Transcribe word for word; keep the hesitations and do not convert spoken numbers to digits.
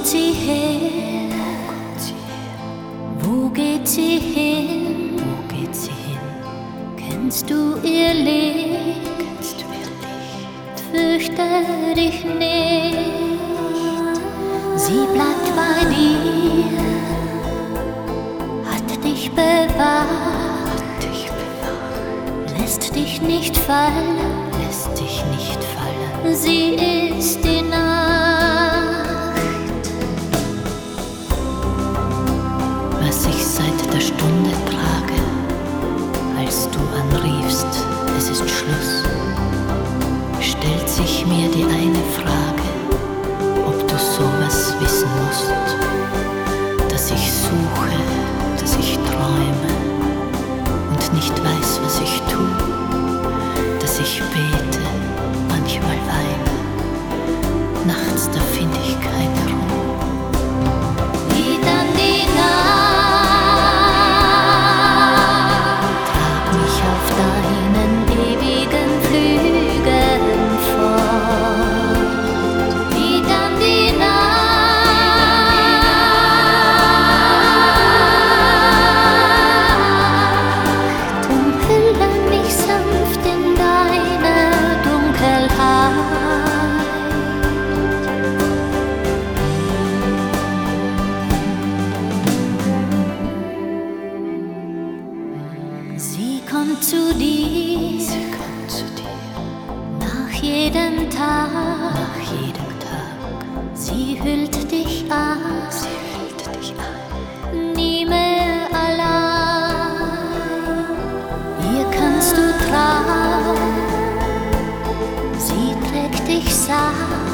sie her? Wo geht sie hin? Wo geht sie hin? Kennst du ihr Licht? Kennst du ihr Licht? Fürchte dich nicht, sie bleibt bei dir, hat dich bewahrt, Hat dich bewahrt, lässt dich nicht fallen, lässt dich nicht fallen. sie ist die Nacht. Was ich seit der Stunde trage, als du anriefst, es ist Schluss, stellt sich mir die eine Frage, ob du sowas wissen musst, dass ich suche, dass ich träume und nicht weiß, was ich tu, dass ich bete, manchmal weine, nachts da find ich keine Ruhe. Wie dann die Nacht, trag mich auf deinen ewigen Flügeln fort. Wie dann die Nacht, umhülle mich sanft in deine Dunkelheit. Sie kommt zu dir, Sie kommt zu dir nach jedem Tag, nach jedem Tag, sie hüllt dich an, sie hüllt dich ein. nie mehr allein. Ihr kannst du trauen, sie trägt dich sacht